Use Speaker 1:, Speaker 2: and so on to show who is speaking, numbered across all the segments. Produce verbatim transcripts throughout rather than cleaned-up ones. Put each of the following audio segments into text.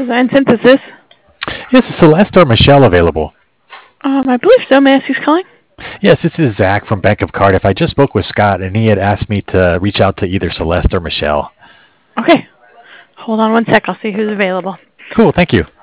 Speaker 1: Design Synthesis.
Speaker 2: Yes, is Celeste or Michelle available?
Speaker 1: Um, I believe so. May I ask who's calling?
Speaker 2: Yes, this is Zach from Bank of Cardiff. I just spoke with Scott, and he had asked me to reach out to either Celeste or Michelle.
Speaker 1: Okay. Hold on one sec. I'll see who's available.
Speaker 2: Cool, thank you.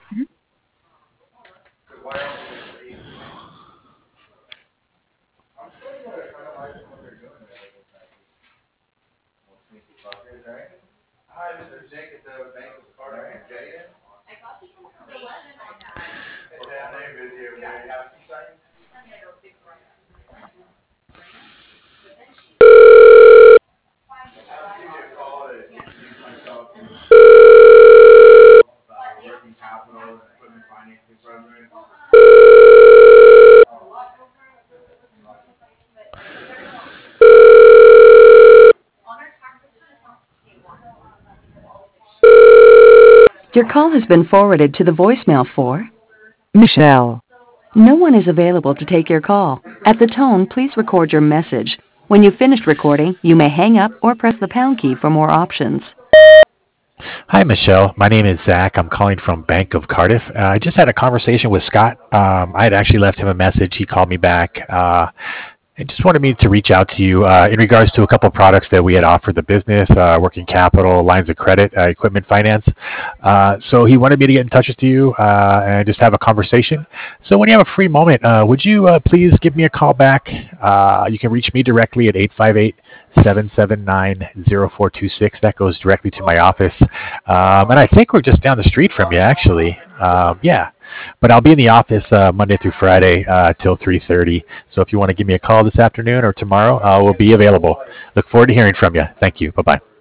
Speaker 3: Your call has been forwarded to the voicemail for
Speaker 4: Michelle.
Speaker 3: No one is available to take your call. At the tone, please record your message. When you've finished recording, you may hang up or press the pound key for more options.
Speaker 2: Hi, Michelle. My name is Zach. I'm calling from Bank of Cardiff. Uh, I just had a conversation with Scott. Um, I had actually left him a message. He called me back. Uh, and just wanted me to reach out to you uh, in regards to a couple of products that we had offered the business, uh, working capital, lines of credit, uh, equipment finance. Uh, so he wanted me to get in touch with you uh, and just have a conversation. So when you have a free moment, uh, would you uh, please give me a call back? Uh, you can reach me directly at eight five eight, seven seven nine, zero four two six. That goes directly to my office. Um, and I think we're just down the street from you, actually. Um, yeah. But I'll be in the office uh, Monday through Friday uh, till three thirty. So if you want to give me a call this afternoon or tomorrow, uh, we'll be available. Look forward to hearing from you. Thank you. Bye-bye.